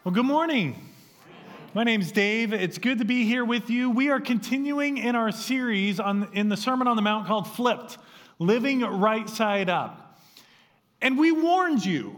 Well, good morning. My name's Dave. It's good to be here with you. We are continuing in our series in the Sermon on the Mount called Flipped, Living Right Side Up. And we warned you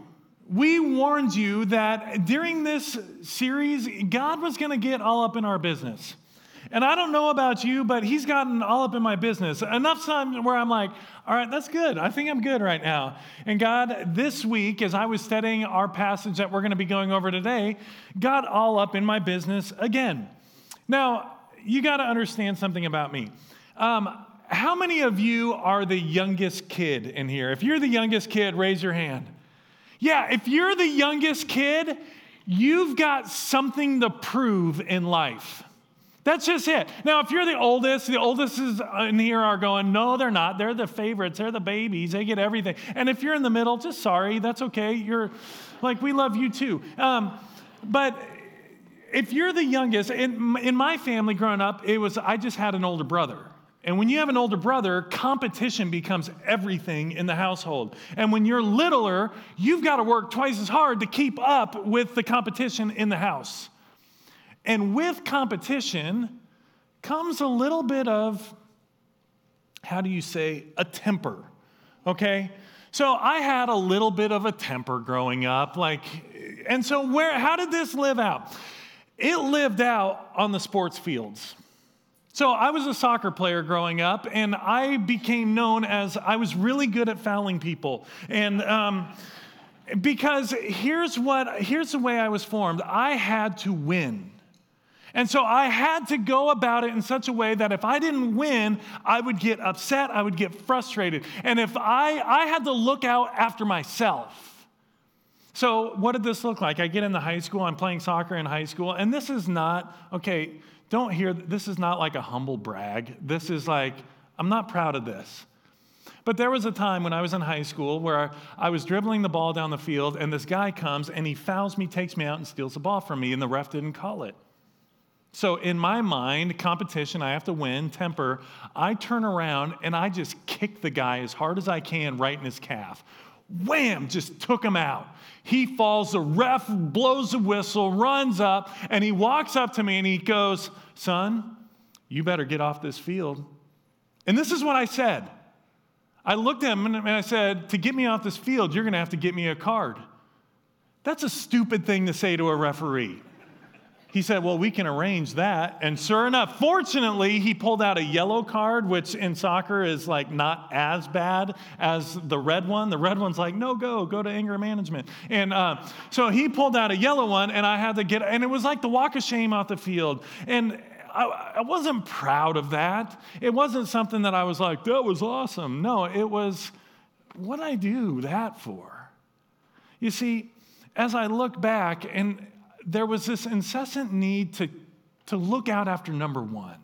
that during this series, God was going to get all up in our business. And I don't know about you, but he's gotten all up in my business. Enough time where I'm like, all right, that's good. I think I'm good right now. And God, this week, as I was studying our passage that we're going to be going over today, got all up in my business again. Now, you got to understand something about me. How many of you are the youngest kid in here? If you're the youngest kid, raise your hand. Yeah, if you're the youngest kid, you've got something to prove in life. That's just it. Now, if you're the oldest is in here are going, no, they're not. They're the favorites. They're the babies. They get everything. And if you're in the middle, just sorry. That's okay. You're like, we love you too. But if you're the youngest, in my family growing up, I just had an older brother. And when you have an older brother, competition becomes everything in the household. And when you're littler, you've got to work twice as hard to keep up with the competition in the house. And with competition comes a little bit of, a temper, okay? So I had a little bit of a temper growing up, and so how did this live out? It lived out on the sports fields. So I was a soccer player growing up, and I became known as I was really good at fouling people. And because here's the way I was formed. I had to win. And so I had to go about it in such a way that if I didn't win, I would get upset, I would get frustrated. And if I had to look out after myself. So what did this look like? I get into high school, I'm playing soccer in high school, and this is not, this is not like a humble brag. This is like, I'm not proud of this. But there was a time when I was in high school where I was dribbling the ball down the field, and this guy comes, and he fouls me, takes me out, and steals the ball from me, and the ref didn't call it. So in my mind, competition, I have to win, temper, I turn around and I just kick the guy as hard as I can right in his calf. Wham! Just took him out. He falls, the ref blows the whistle, runs up, and he walks up to me and he goes, son, you better get off this field. And this is what I said. I looked at him and I said, to get me off this field, you're going to have to get me a card. That's a stupid thing to say to a referee. He said, well, we can arrange that. And sure enough, fortunately, he pulled out a yellow card, which in soccer is like not as bad as the red one. The red one's like, no, go to anger management. And so he pulled out a yellow one, and I had to and it was like the walk of shame off the field. And I wasn't proud of that. It wasn't something that I was like, that was awesome. No, it was, what did I do that for? You see, as I look back, and there was this incessant need to look out after number one.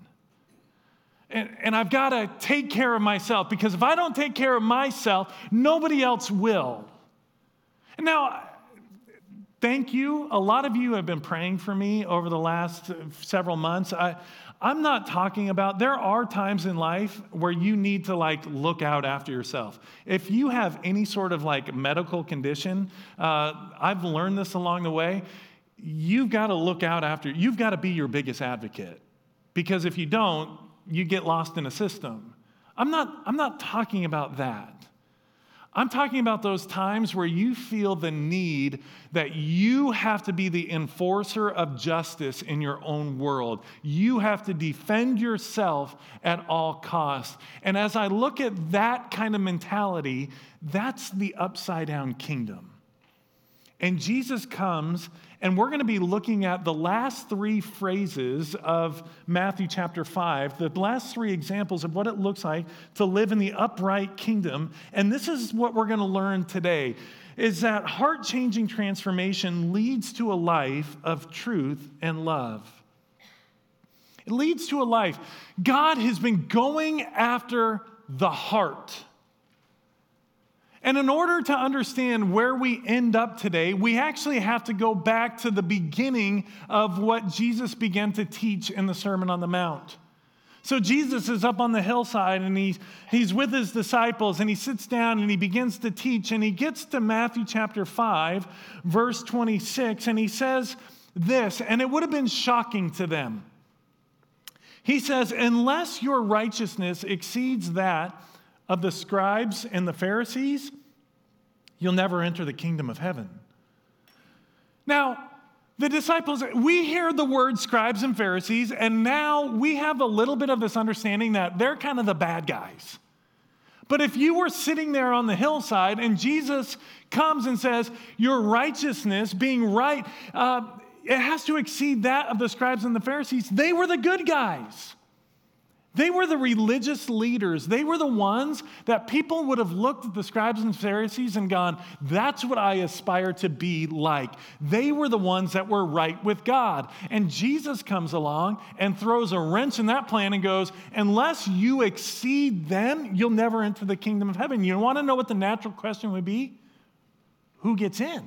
And I've got to take care of myself, because if I don't take care of myself, nobody else will. And now, thank you. A lot of you have been praying for me over the last several months. I'm not talking about, there are times in life where you need to look out after yourself. If you have any sort of medical condition, I've learned this along the way, you've got to look out after, you've got to be your biggest advocate. Because if you don't, you get lost in a system. I'm not talking about that. I'm talking about those times where you feel the need that you have to be the enforcer of justice in your own world. You have to defend yourself at all costs. And as I look at that kind of mentality, that's the upside down kingdom. And Jesus comes, and we're going to be looking at the last three phrases of Matthew chapter 5, the last three examples of what it looks like to live in the upright kingdom. And this is what we're going to learn today, is that heart-changing transformation leads to a life of truth and love. It leads to a life. God has been going after the heart. And in order to understand where we end up today, we actually have to go back to the beginning of what Jesus began to teach in the Sermon on the Mount. So Jesus is up on the hillside, and he's with his disciples, and he sits down and he begins to teach, and he gets to Matthew chapter 5, verse 26, and he says this, and it would have been shocking to them. He says, unless your righteousness exceeds that of the scribes and the Pharisees, you'll never enter the kingdom of heaven. Now, the disciples, we hear the word scribes and Pharisees, and now we have a little bit of this understanding that they're kind of the bad guys. But if you were sitting there on the hillside and Jesus comes and says, your righteousness, being right, it has to exceed that of the scribes and the Pharisees, they were the good guys. They were the religious leaders. They were the ones that people would have looked at the scribes and Pharisees and gone, that's what I aspire to be like. They were the ones that were right with God. And Jesus comes along and throws a wrench in that plan and goes, unless you exceed them, you'll never enter the kingdom of heaven. You want to know what the natural question would be? Who gets in?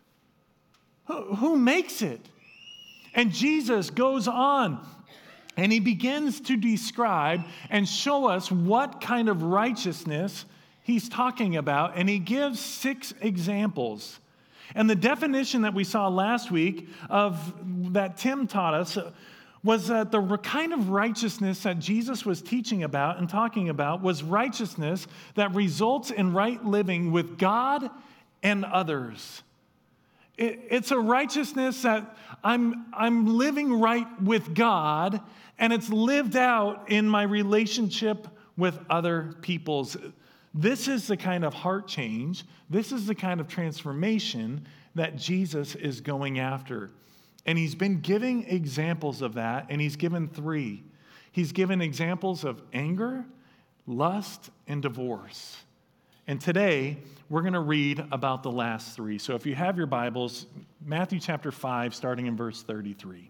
Who makes it? And Jesus goes on. And he begins to describe and show us what kind of righteousness he's talking about. And he gives 6 examples. And the definition that we saw last week that Tim taught us was that the kind of righteousness that Jesus was teaching about and talking about was righteousness that results in right living with God and others. It's a righteousness that I'm living right with God, and it's lived out in my relationship with other peoples. This is the kind of heart change, this is the kind of transformation that Jesus is going after. And he's been giving examples of that, and he's given 3. He's given examples of anger, lust, and divorce. And today, we're going to read about the last 3. So if you have your Bibles, Matthew chapter 5, starting in verse 33.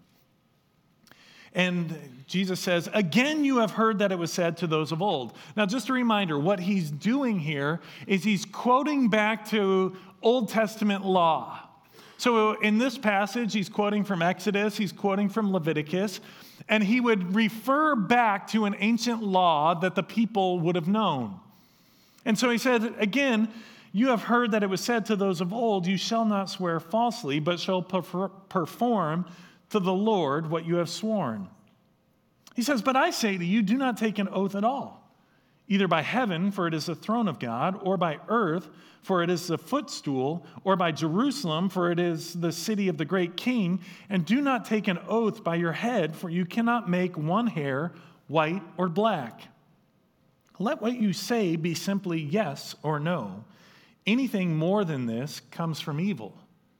And Jesus says, again, you have heard that it was said to those of old. Now, just a reminder, what he's doing here is he's quoting back to Old Testament law. So in this passage, he's quoting from Exodus, he's quoting from Leviticus, and he would refer back to an ancient law that the people would have known. And so he said, again, you have heard that it was said to those of old, you shall not swear falsely, but shall perform to the Lord what you have sworn. He says, but I say to you, do not take an oath at all, either by heaven, for it is the throne of God, or by earth, for it is the footstool, or by Jerusalem, for it is the city of the great king. And do not take an oath by your head, for you cannot make one hair white or black. Let what you say be simply yes or no. Anything more than this comes from evil.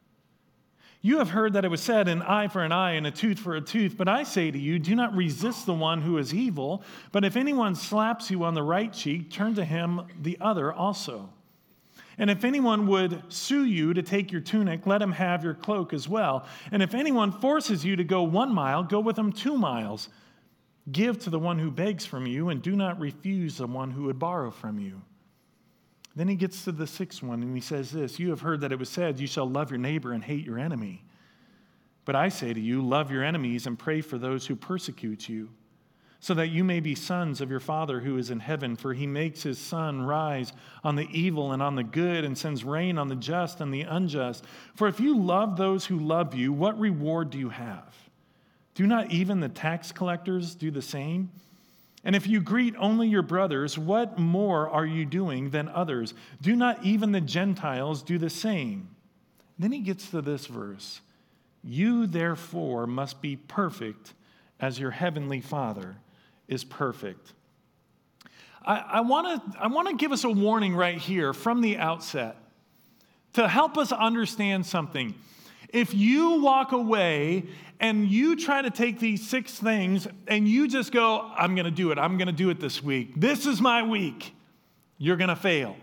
You have heard that it was said, an eye for an eye and a tooth for a tooth. But I say to you, do not resist the one who is evil. But if anyone slaps you on the right cheek, turn to him the other also. And if anyone would sue you to take your tunic, let him have your cloak as well. And if anyone forces you to go 1 mile, go with him 2 miles. Give to the one who begs from you, and do not refuse the one who would borrow from you. Then he gets to the 6th one, and he says this, you have heard that it was said, you shall love your neighbor and hate your enemy. But I say to you, love your enemies and pray for those who persecute you, so that you may be sons of your Father who is in heaven, for he makes his sun rise on the evil and on the good, and sends rain on the just and the unjust. For if you love those who love you, what reward do you have? Do not even the tax collectors do the same? And if you greet only your brothers, what more are you doing than others? Do not even the Gentiles do the same? Then he gets to this verse. You therefore must be perfect as your heavenly Father is perfect. I want to give us a warning right here from the outset to help us understand something. If you walk away and you try to take these 6 things and you just go, I'm going to do it. I'm going to do it this week. This is my week. You're going to fail.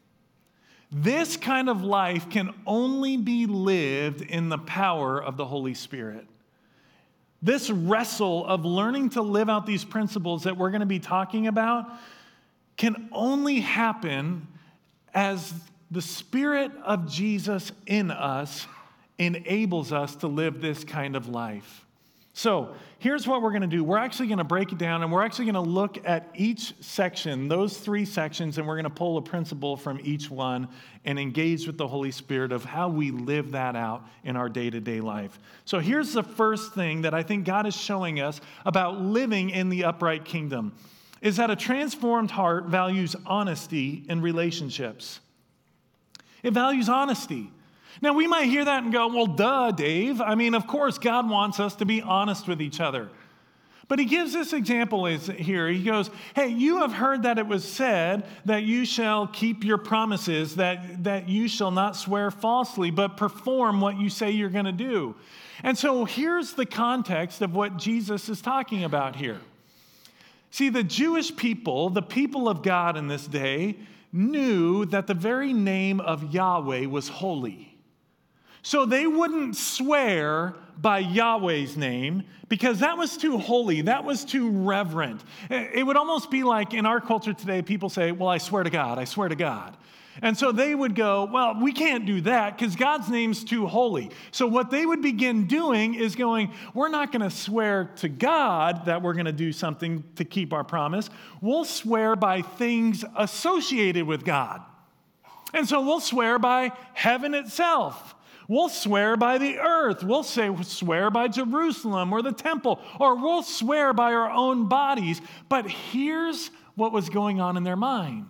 This kind of life can only be lived in the power of the Holy Spirit. This wrestle of learning to live out these principles that we're going to be talking about can only happen as the Spirit of Jesus in us enables us to live this kind of life. So here's what we're going to do. We're actually going to break it down, and we're actually going to look at each section, those 3 sections, and we're going to pull a principle from each one and engage with the Holy Spirit of how we live that out in our day-to-day life. So here's the first thing that I think God is showing us about living in the upright kingdom, is that a transformed heart values honesty in relationships. It values honesty. Now, we might hear that and go, well, duh, Dave. I mean, of course, God wants us to be honest with each other. But he gives this example here. He goes, hey, you have heard that it was said that you shall keep your promises, that you shall not swear falsely, but perform what you say you're going to do. And so here's the context of what Jesus is talking about here. See, the Jewish people, the people of God in this day, knew that the very name of Yahweh was holy. So they wouldn't swear by Yahweh's name because that was too holy, that was too reverent. It would almost be like in our culture today, people say, well, I swear to God, I swear to God. And so they would go, well, we can't do that because God's name's too holy. So what they would begin doing is going, we're not going to swear to God that we're going to do something to keep our promise. We'll swear by things associated with God. And so we'll swear by heaven itself. We'll swear by the earth. We'll swear by Jerusalem or the temple, or we'll swear by our own bodies. But here's what was going on in their mind.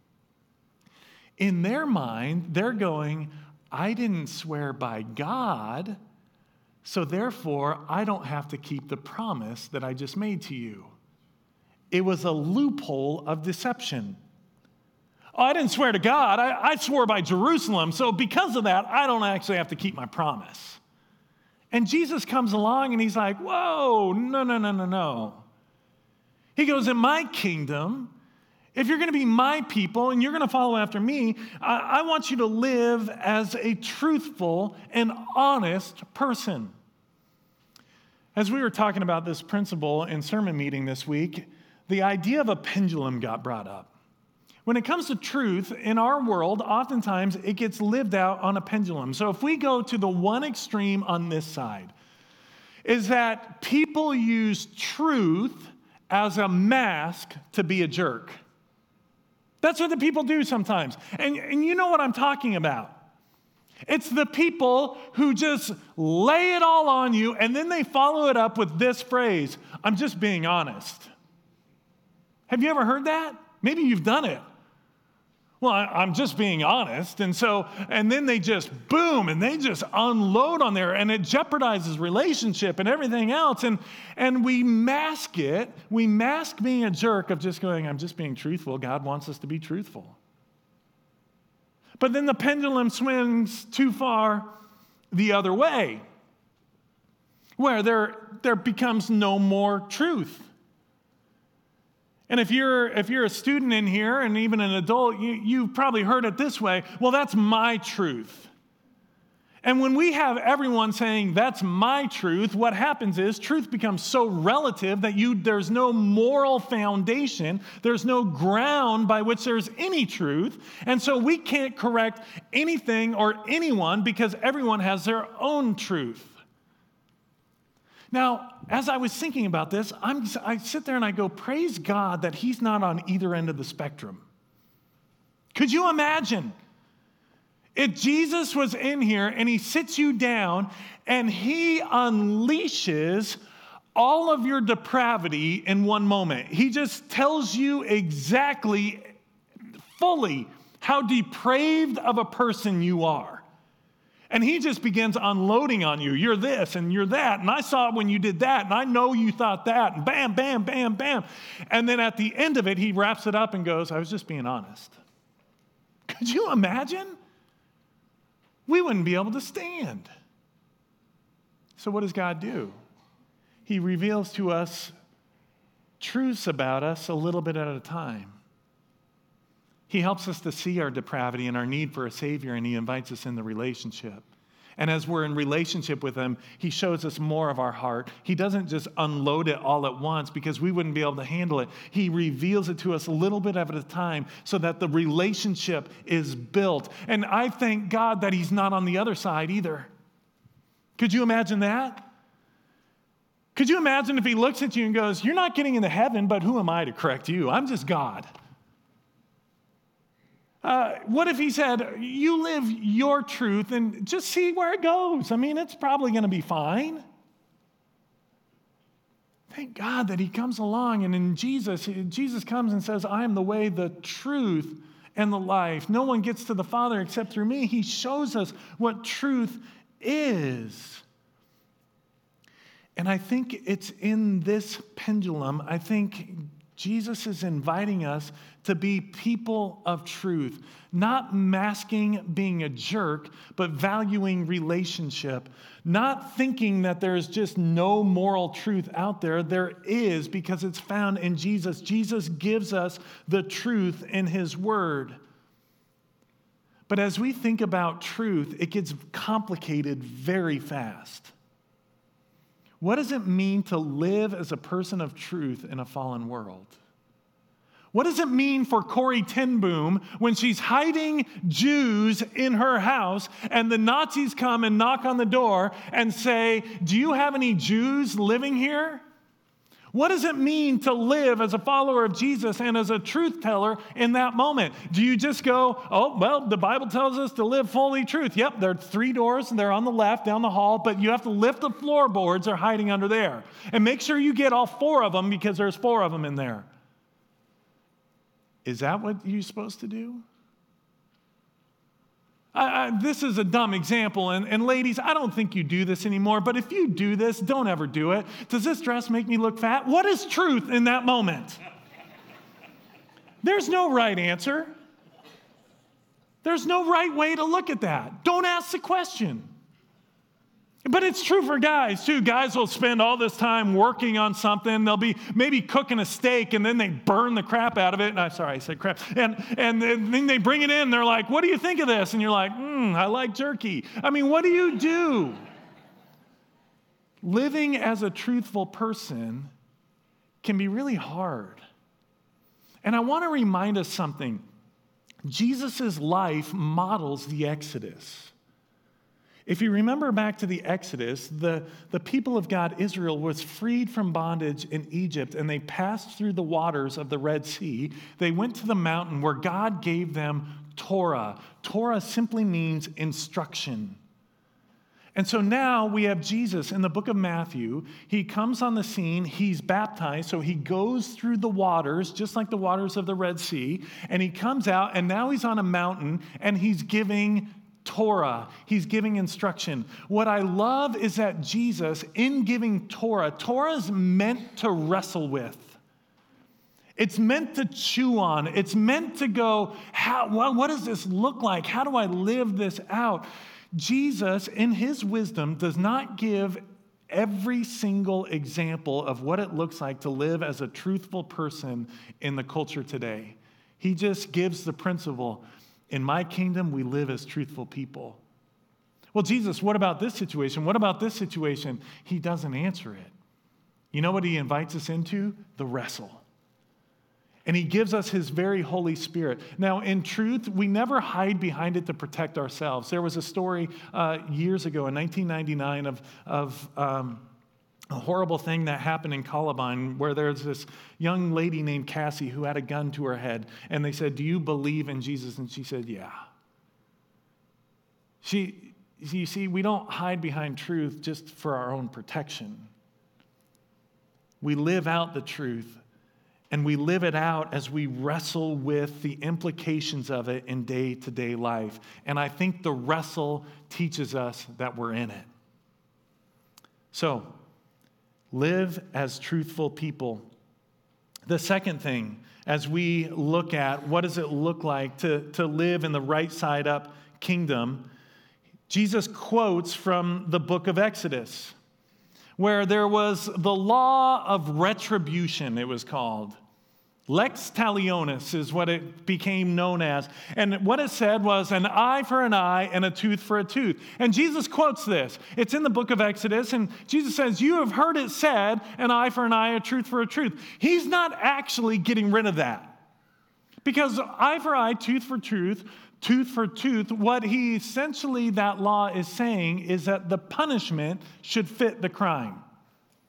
In their mind, they're going, I didn't swear by God, so therefore I don't have to keep the promise that I just made to you. It was a loophole of deception. Oh, I didn't swear to God. I swore by Jerusalem. So because of that, I don't actually have to keep my promise. And Jesus comes along and he's like, whoa, no. He goes, in my kingdom, if you're going to be my people and you're going to follow after me, I want you to live as a truthful and honest person. As we were talking about this principle in sermon meeting this week, the idea of a pendulum got brought up. When it comes to truth, in our world, oftentimes it gets lived out on a pendulum. So if we go to the one extreme on this side, is that people use truth as a mask to be a jerk. That's what the people do sometimes. And you know what I'm talking about. It's the people who just lay it all on you, and then they follow it up with this phrase, I'm just being honest. Have you ever heard that? Maybe you've done it. Well, I'm just being honest. And then they just boom, and they just unload on there, and it jeopardizes relationship and everything else. And we mask it. We mask being a jerk of just going, I'm just being truthful. God wants us to be truthful. But then the pendulum swings too far the other way, where there becomes no more truth. And if you're a student in here and even an adult, you've probably heard it this way, well, that's my truth. And when we have everyone saying, that's my truth, what happens is truth becomes so relative that there's no moral foundation, there's no ground by which there's any truth, and so we can't correct anything or anyone because everyone has their own truth. Now, as I was thinking about this, I sit there and I go, praise God that he's not on either end of the spectrum. Could you imagine if Jesus was in here and he sits you down and he unleashes all of your depravity in one moment? He just tells you exactly, fully, how depraved of a person you are. And he just begins unloading on you. You're this and you're that. And I saw it when you did that. And I know you thought that. And bam, bam, bam, bam. And then at the end of it, he wraps it up and goes, I was just being honest. Could you imagine? We wouldn't be able to stand. So what does God do? He reveals to us truths about us a little bit at a time. He helps us to see our depravity and our need for a Savior, and he invites us in the relationship. And as we're in relationship with him, he shows us more of our heart. He doesn't just unload it all at once because we wouldn't be able to handle it. He reveals it to us a little bit at a time so that the relationship is built. And I thank God that he's not on the other side either. Could you imagine that? Could you imagine if he looks at you and goes, you're not getting into heaven, but who am I to correct you? I'm just God. What if he said, you live your truth and just see where it goes? I mean, it's probably going to be fine. Thank God that he comes along, and in Jesus comes and says, I am the way, the truth, and the life. No one gets to the Father except through me. He shows us what truth is. And I think it's in this pendulum, I think Jesus is inviting us to be people of truth, not masking being a jerk, but valuing relationship, not thinking that there's just no moral truth out there. There is, because it's found in Jesus. Jesus gives us the truth in his word. But as we think about truth, it gets complicated very fast. What does it mean to live as a person of truth in a fallen world? What does it mean for Corrie ten Boom when she's hiding Jews in her house and the Nazis come and knock on the door and say, do you have any Jews living here? What does it mean to live as a follower of Jesus and as a truth teller in that moment? Do you just go, oh, well, the Bible tells us to live fully truth. Yep, there are 3 doors and they're on the left down the hall, but you have to lift the floorboards, they're hiding under there. And make sure you get all 4 of them because there's 4 of them in there. Is that what you're supposed to do? This is a dumb example, and ladies, I don't think you do this anymore, but if you do this, don't ever do it. Does this dress make me look fat? What is truth in that moment? There's no right answer. There's no right way to look at that. Don't ask the question. But it's true for guys, too. Guys will spend all this time working on something. They'll be maybe cooking a steak, and then they burn the crap out of it. And sorry, I said crap. And then they bring it in. They're like, what do you think of this? And you're like, I like jerky. I mean, what do you do? Living as a truthful person can be really hard. And I want to remind us something. Jesus' life models the Exodus. If you remember back to the Exodus, the people of God, Israel, was freed from bondage in Egypt, and they passed through the waters of the Red Sea. They went to the mountain where God gave them Torah. Torah simply means instruction. And so now we have Jesus in the book of Matthew. He comes on the scene. He's baptized, so he goes through the waters, just like the waters of the Red Sea, and he comes out, and now he's on a mountain, and he's giving Torah. He's giving instruction. What I love is that Jesus, in giving Torah is meant to wrestle with. It's meant to chew on. It's meant to go, what does this look like? How do I live this out? Jesus, in his wisdom, does not give every single example of what it looks like to live as a truthful person in the culture today. He just gives the principle. In my kingdom, we live as truthful people. Well, Jesus, what about this situation? What about this situation? He doesn't answer it. You know what he invites us into? The wrestle. And he gives us his very Holy Spirit. Now, in truth, we never hide behind it to protect ourselves. There was a story years ago in 1999 of a horrible thing that happened in Columbine where there's this young lady named Cassie who had a gun to her head. And they said, do you believe in Jesus? And she said, yeah. You see, we don't hide behind truth just for our own protection. We live out the truth, and we live it out as we wrestle with the implications of it in day-to-day life. And I think the wrestle teaches us that we're in it. So, live as truthful people. The second thing, as we look at what does it look like to live in the right side up kingdom, Jesus quotes from the book of Exodus, where there was the law of retribution, it was called. Lex talionis is what it became known as. And what it said was an eye for an eye and a tooth for a tooth. And Jesus quotes this. It's in the book of Exodus, and Jesus says, you have heard it said, an eye for an eye, a tooth for a tooth. He's not actually getting rid of that. Because eye for eye, tooth for tooth, tooth for tooth, what he essentially, that law is saying is that the punishment should fit the crime.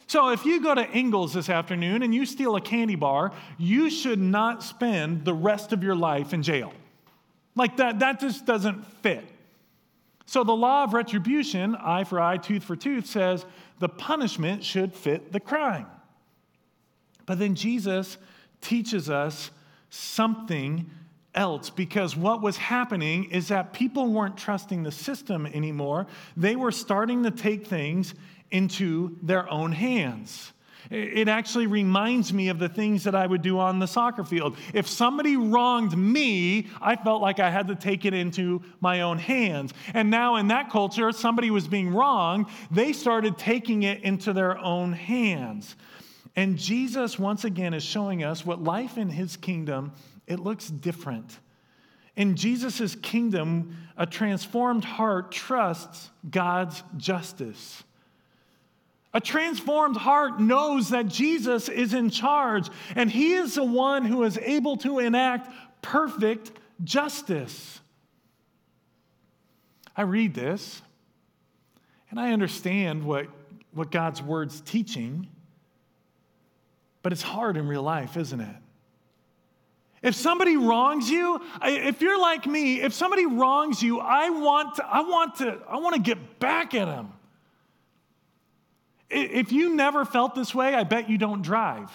So if you go to Ingles this afternoon and you steal a candy bar, you should not spend the rest of your life in jail. Like that just doesn't fit. So the law of retribution, eye for eye, tooth for tooth, says the punishment should fit the crime. But then Jesus teaches us something else, because what was happening is that people weren't trusting the system anymore. They were starting to take things into their own hands. It actually reminds me of the things that I would do on the soccer field. If somebody wronged me, I felt like I had to take it into my own hands. And now in that culture, if somebody was being wronged, they started taking it into their own hands. And Jesus, once again, is showing us what life in his kingdom, it looks different. In Jesus' kingdom, a transformed heart trusts God's justice. A transformed heart knows that Jesus is in charge, and he is the one who is able to enact perfect justice. I read this, and I understand what God's word's teaching, but it's hard in real life, isn't it? If somebody wrongs you, if you're like me, if somebody wrongs you, I want to get back at them. If you never felt this way, I bet you don't drive.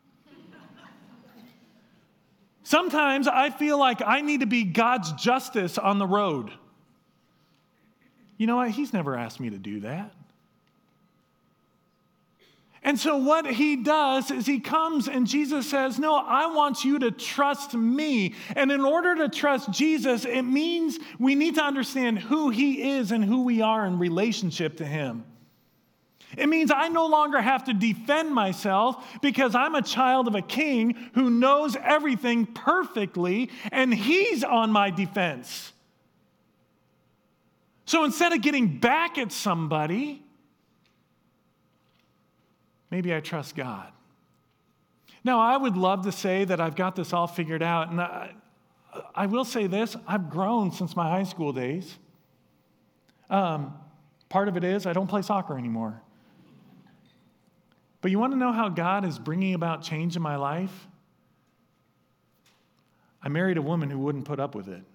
Sometimes I feel like I need to be God's justice on the road. You know what? He's never asked me to do that. And so what he does is he comes and Jesus says, no, I want you to trust me. And in order to trust Jesus, it means we need to understand who he is and who we are in relationship to him. It means I no longer have to defend myself because I'm a child of a king who knows everything perfectly, and he's on my defense. So instead of getting back at somebody, maybe I trust God. Now, I would love to say that I've got this all figured out, and I will say this, I've grown since my high school days. Part of it is I don't play soccer anymore. But you want to know how God is bringing about change in my life? I married a woman who wouldn't put up with it.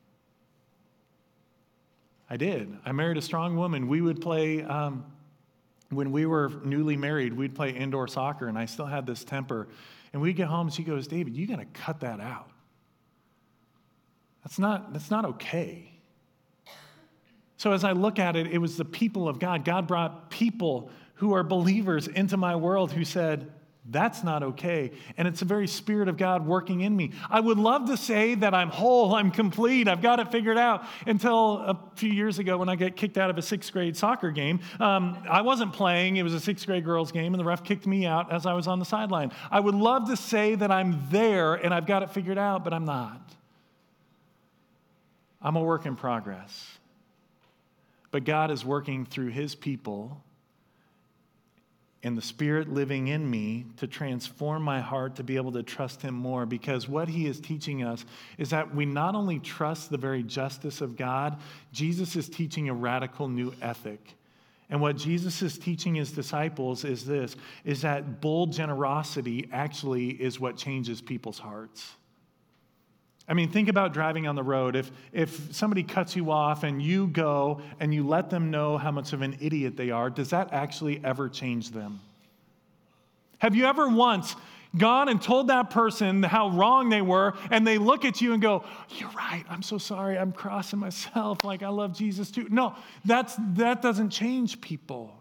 I did. I married a strong woman. We would play, when we were newly married, we'd play indoor soccer, and I still had this temper. And we'd get home, and she goes, David, you got to cut that out. That's not okay. So as I look at it, it was the people of God. God brought people who are believers into my world who said, that's not okay. And it's the very Spirit of God working in me. I would love to say that I'm whole, I'm complete, I've got it figured out, until a few years ago when I got kicked out of a 6th grade soccer game. I wasn't playing, it was a 6th grade girls game, and the ref kicked me out as I was on the sideline. I would love to say that I'm there and I've got it figured out, but I'm not. I'm a work in progress. But God is working through his people and the Spirit living in me to transform my heart to be able to trust him more, because what he is teaching us is that we not only trust the very justice of God, Jesus is teaching a radical new ethic. And what Jesus is teaching his disciples is this, is that bold generosity actually is what changes people's hearts. I mean, think about driving on the road. If somebody cuts you off and you go and you let them know how much of an idiot they are, does that actually ever change them? Have you ever once gone and told that person how wrong they were, and they look at you and go, you're right, I'm so sorry, I'm crossing myself, like I love Jesus too? No, that doesn't change people.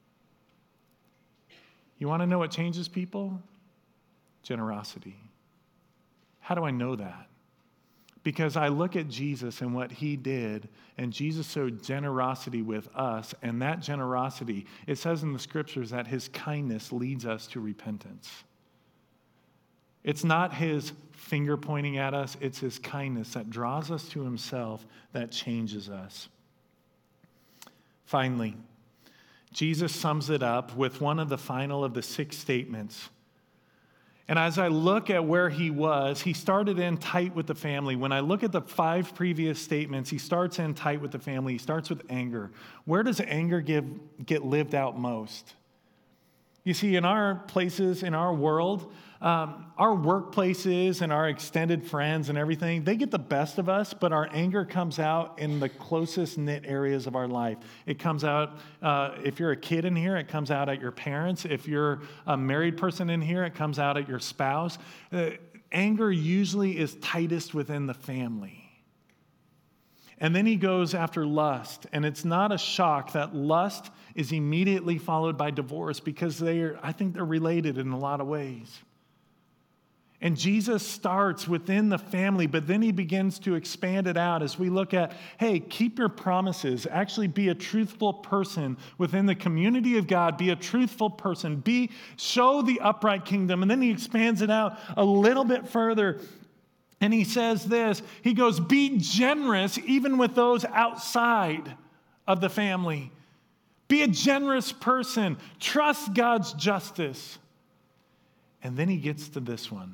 You want to know what changes people? Generosity. How do I know that? Because I look at Jesus and what he did, and Jesus showed generosity with us, and that generosity, it says in the scriptures that his kindness leads us to repentance. It's not his finger pointing at us, it's his kindness that draws us to himself, that changes us. Finally, Jesus sums it up with one of the final of the 6 statements. And as I look at where he was, he started in tight with the family. When I look at the 5 previous statements, he starts in tight with the family. He starts with anger. Where does anger get lived out most? You see, in our places, in our world, our workplaces and our extended friends and everything, they get the best of us, but our anger comes out in the closest knit areas of our life. It comes out, if you're a kid in here, it comes out at your parents. If you're a married person in here, it comes out at your spouse. Anger usually is tightest within the family. And then he goes after lust, and it's not a shock that lust is immediately followed by divorce because I think they're related in a lot of ways. And Jesus starts within the family, but then he begins to expand it out as we look at, hey, keep your promises. Actually be a truthful person within the community of God. Be a truthful person. Show the upright kingdom. And then he expands it out a little bit further. And he says this, he goes, be generous even with those outside of the family. Be a generous person. Trust God's justice. And then he gets to this one.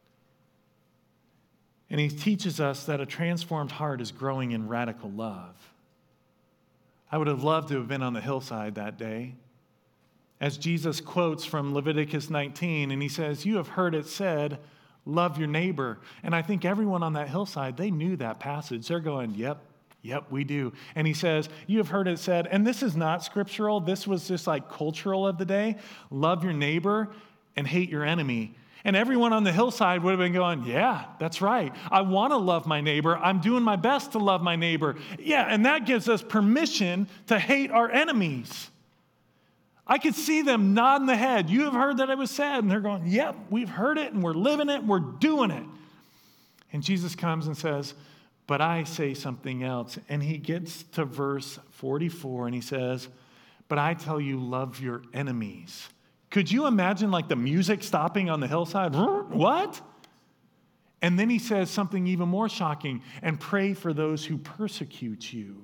And he teaches us that a transformed heart is growing in radical love. I would have loved to have been on the hillside that day. As Jesus quotes from Leviticus 19, and he says, you have heard it said, love your neighbor. And I think everyone on that hillside, they knew that passage. They're going, yep, we do. And he says, you have heard it said, and this is not scriptural. This was just like cultural of the day. Love your neighbor and hate your enemy. And everyone on the hillside would have been going, yeah, that's right. I want to love my neighbor. I'm doing my best to love my neighbor. Yeah, and that gives us permission to hate our enemies. I could see them nodding the head. You have heard that it was said. And they're going, yep, we've heard it and we're living it and we're doing it. And Jesus comes and says, but I say something else. And he gets to verse 44 and he says, but I tell you, love your enemies. Could you imagine like the music stopping on the hillside? What? And then he says something even more shocking, and pray for those who persecute you.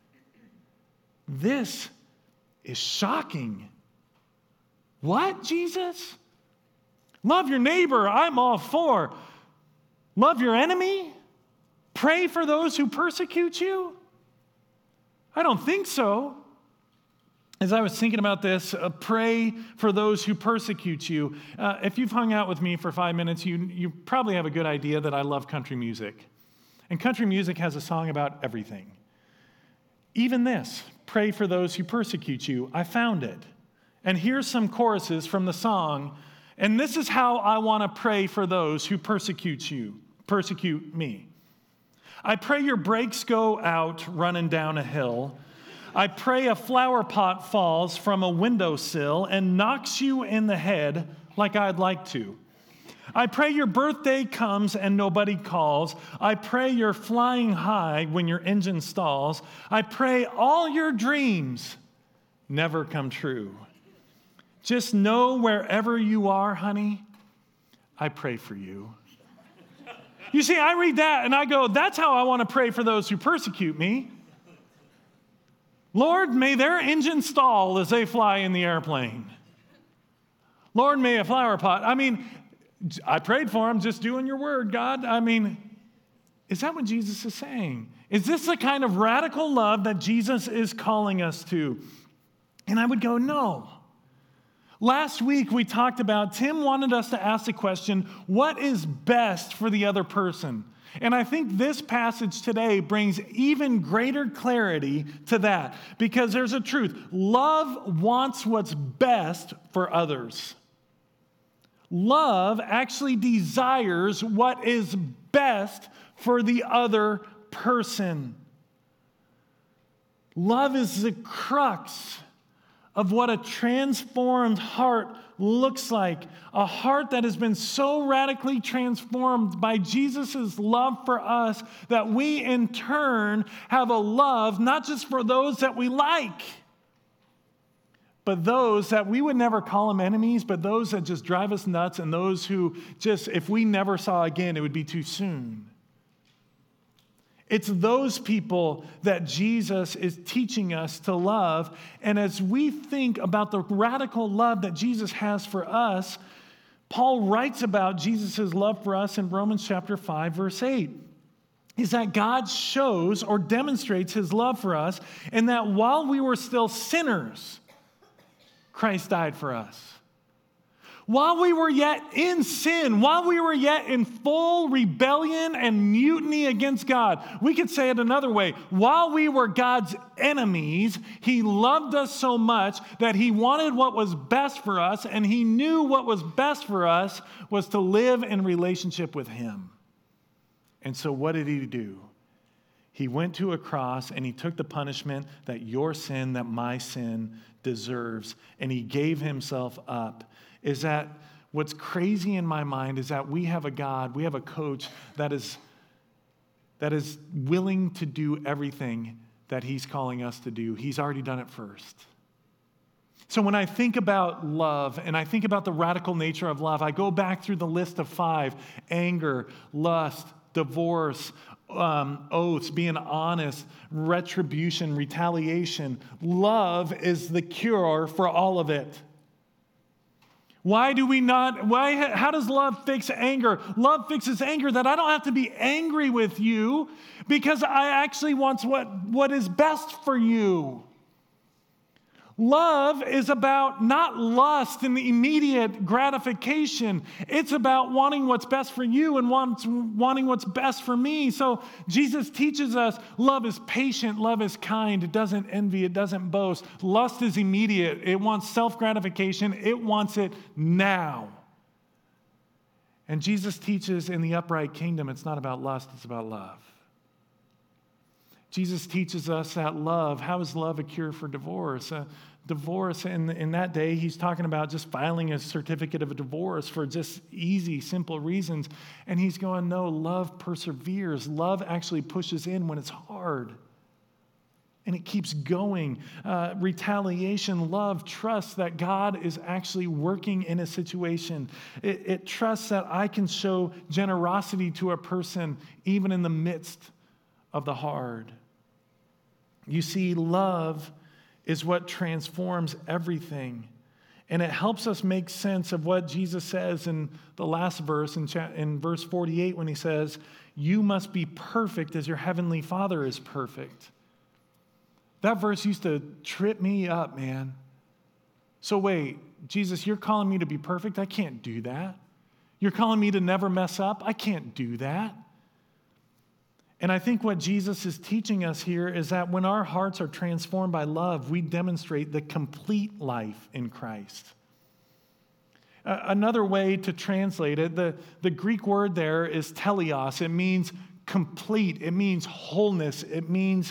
This is shocking. What, Jesus? Love your neighbor, I'm all for. Love your enemy? Pray for those who persecute you? I don't think so. As I was thinking about this, pray for those who persecute you. If you've hung out with me for 5 minutes, you probably have a good idea that I love country music. And country music has a song about everything. Even this, pray for those who persecute you. I found it. And here's some choruses from the song. And this is how I want to pray for those who persecute me. I pray your brakes go out running down a hill. I pray a flower pot falls from a windowsill and knocks you in the head like I'd like to. I pray your birthday comes and nobody calls. I pray you're flying high when your engine stalls. I pray all your dreams never come true. Just know wherever you are, honey, I pray for you. You see, I read that and I go, that's how I want to pray for those who persecute me. Lord, may their engine stall as they fly in the airplane. Lord, may a flower pot. I prayed for them, just doing your word, God. Is that what Jesus is saying? Is this the kind of radical love that Jesus is calling us to? And I would go, no. Last week we talked about, Tim wanted us to ask the question, what is best for the other person? And I think this passage today brings even greater clarity to that, because there's a truth. Love wants what's best for others. Love actually desires what is best for the other person. Love is the crux of what a transformed heart looks like. A heart that has been so radically transformed by Jesus' love for us that we in turn have a love not just for those that we like, but those that we would never call them enemies, but those that just drive us nuts, and those who just, if we never saw again, it would be too soon. It's those people that Jesus is teaching us to love. And as we think about the radical love that Jesus has for us, Paul writes about Jesus' love for us in Romans chapter 5, verse 8. Is that God shows or demonstrates his love for us, and that while we were still sinners, Christ died for us. While we were yet in sin, while we were yet in full rebellion and mutiny against God, we could say it another way. While we were God's enemies, he loved us so much that he wanted what was best for us, and he knew what was best for us was to live in relationship with him. And so what did he do? He went to a cross and he took the punishment that your sin, that my sin deserves, and he gave himself up. Is that what's crazy in my mind is that we have a God, we have a coach that is willing to do everything that he's calling us to do. He's already done it first. So when I think about love and I think about the radical nature of love, I go back through the list of 5: anger, lust, divorce, oaths, being honest, retribution, retaliation. Love is the cure for all of it. How does love fix anger? Love fixes anger that I don't have to be angry with you because I actually want what is best for you. Love is about not lust and immediate gratification. It's about wanting what's best for you and wanting what's best for me. So Jesus teaches us love is patient, love is kind, it doesn't envy, it doesn't boast. Lust is immediate. It wants self-gratification. It wants it now. And Jesus teaches in the upright kingdom, it's not about lust, it's about love. Jesus teaches us that love, how is love a cure for divorce? Divorce, in that day, he's talking about just filing a certificate of a divorce for just easy, simple reasons. And he's going, no, love perseveres. Love actually pushes in when it's hard. And it keeps going. Retaliation, love, trusts that God is actually working in a situation. It trusts that I can show generosity to a person even in the midst of the hard. You see, love is what transforms everything. And it helps us make sense of what Jesus says in the last verse, in verse 48, when he says, you must be perfect as your heavenly Father is perfect. That verse used to trip me up, man. So wait, Jesus, you're calling me to be perfect? I can't do that. You're calling me to never mess up? I can't do that. And I think what Jesus is teaching us here is that when our hearts are transformed by love, we demonstrate the complete life in Christ. Another way to translate it, the Greek word there is teleos. It means complete. It means wholeness. It means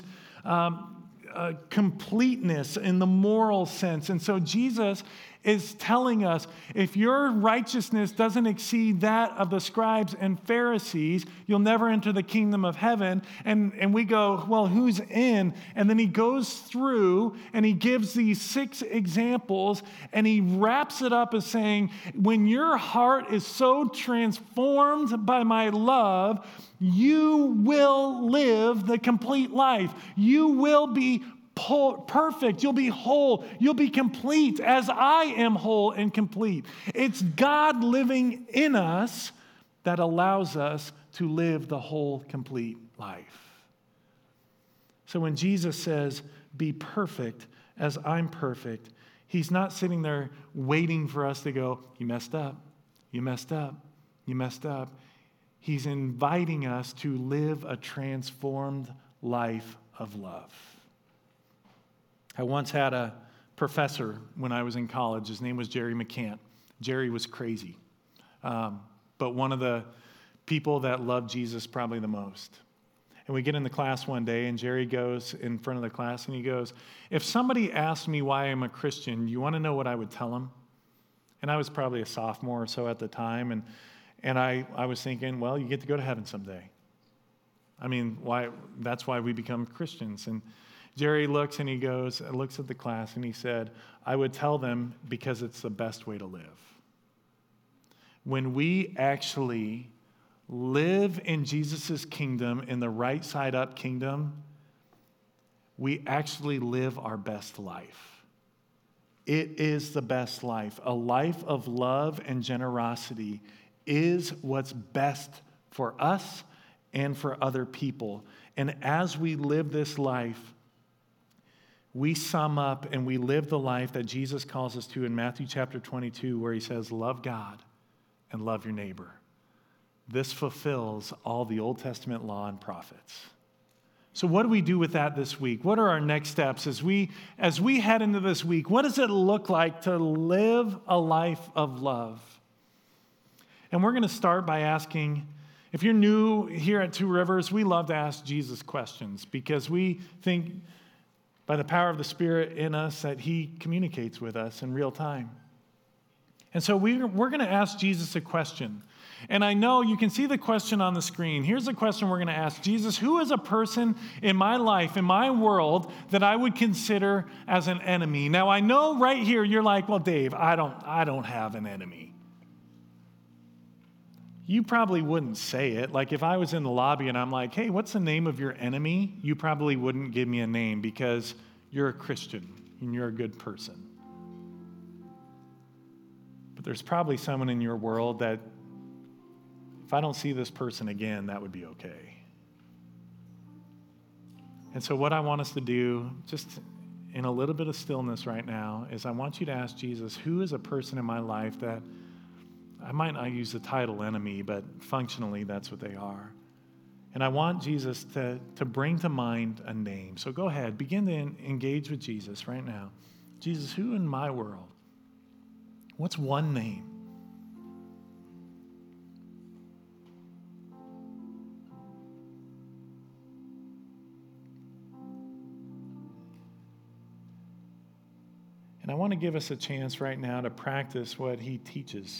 completeness in the moral sense. And so Jesus is telling us, if your righteousness doesn't exceed that of the scribes and Pharisees, you'll never enter the kingdom of heaven. And we go, well, who's in? And then he goes through and he gives these 6 examples and he wraps it up as saying, when your heart is so transformed by my love, you will live the complete life. You will be perfect. You'll be whole. You'll be complete as I am whole and complete. It's God living in us that allows us to live the whole, complete life. So when Jesus says, be perfect as I'm perfect, he's not sitting there waiting for us to go, you messed up, you messed up, you messed up. He's inviting us to live a transformed life of love. I once had a professor when I was in college. His name was Jerry McCant. Jerry was crazy, but one of the people that loved Jesus probably the most. And we get in the class one day, and Jerry goes in front of the class, and he goes, if somebody asked me why I'm a Christian, you want to know what I would tell them? And I was probably a sophomore or so at the time, and I was thinking, well, you get to go to heaven someday. I mean, why? That's why we become Christians. And Jerry looks and he looks at the class and he said, I would tell them because it's the best way to live. When we actually live in Jesus' kingdom, in the right side up kingdom, we actually live our best life. It is the best life. A life of love and generosity is what's best for us and for other people. And as we live this life, we sum up and we live the life that Jesus calls us to in Matthew chapter 22, where he says, love God and love your neighbor. This fulfills all the Old Testament law and prophets. So what do we do with that this week? What are our next steps as we head into this week? What does it look like to live a life of love? And we're going to start by asking, if you're new here at Two Rivers, we love to ask Jesus questions because we think by the power of the Spirit in us that he communicates with us in real time. And so we're going to ask Jesus a question. And I know you can see the question on the screen. Here's the question we're going to ask. Jesus, who is a person in my life, in my world, that I would consider as an enemy? Now, I know right here you're like, well, Dave, I don't have an enemy. You probably wouldn't say it. Like if I was in the lobby and I'm like, hey, what's the name of your enemy? You probably wouldn't give me a name because you're a Christian and you're a good person. But there's probably someone in your world that if I don't see this person again, that would be okay. And so what I want us to do, just in a little bit of stillness right now, is I want you to ask Jesus, who is a person in my life that I might not use the title enemy, but functionally that's what they are. And I want Jesus to bring to mind a name. So go ahead, begin to engage with Jesus right now. Jesus, who in my world? What's one name? And I want to give us a chance right now to practice what he teaches.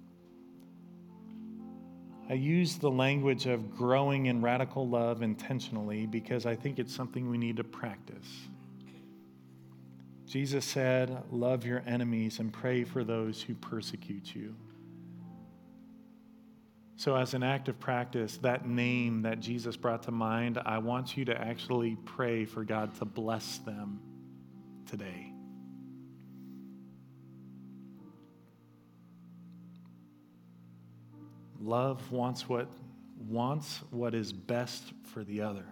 I use the language of growing in radical love intentionally because I think it's something we need to practice. Jesus said, love your enemies and pray for those who persecute you. So as an act of practice, that name that Jesus brought to mind, I want you to actually pray for God to bless them today. Love wants what is best for the other.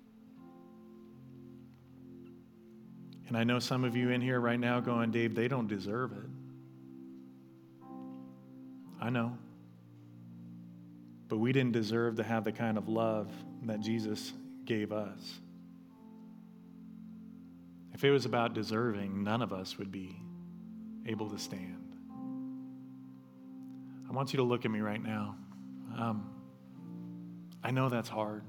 And I know some of you in here right now going, Dave, they don't deserve it. I know. But we didn't deserve to have the kind of love that Jesus gave us. If it was about deserving, none of us would be able to stand. I want you to look at me right now. I know that's hard.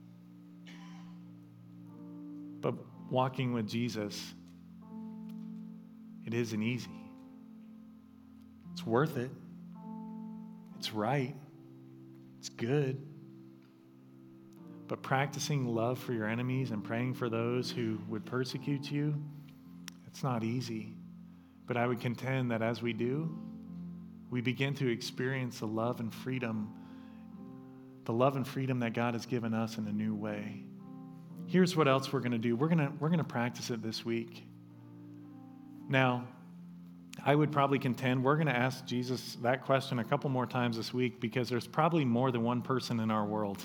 But walking with Jesus, it isn't easy. It's worth it. It's right. It's good. But practicing love for your enemies and praying for those who would persecute you, it's not easy. But I would contend that as we do, we begin to experience the love and freedom that God has given us in a new way. Here's what else we're going to do. We're going to practice it this week. Now, I would probably contend we're going to ask Jesus that question a couple more times this week because there's probably more than one person in our world.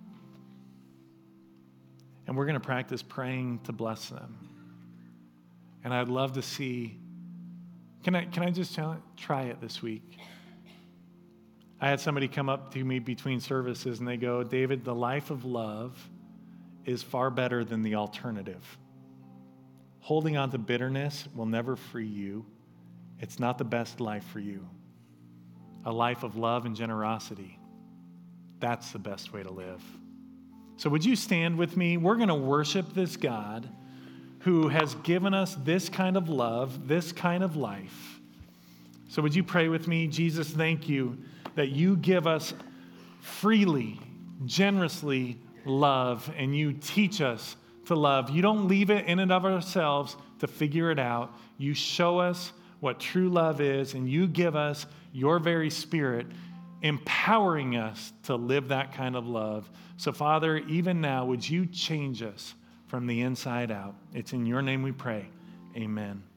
And we're going to practice praying to bless them. And I'd love to see, can I just try it this week? I had somebody come up to me between services and they go, David, the life of love is far better than the alternative. Holding on to bitterness will never free you. It's not the best life for you. A life of love and generosity, that's the best way to live. So would you stand with me? We're going to worship this God who has given us this kind of love, this kind of life. So would you pray with me? Jesus, thank you that you give us freely, generously love, and you teach us to love. You don't leave it in and of ourselves to figure it out. You show us what true love is, and you give us your very Spirit, empowering us to live that kind of love. So, Father, even now, would you change us from the inside out? It's in your name we pray. Amen.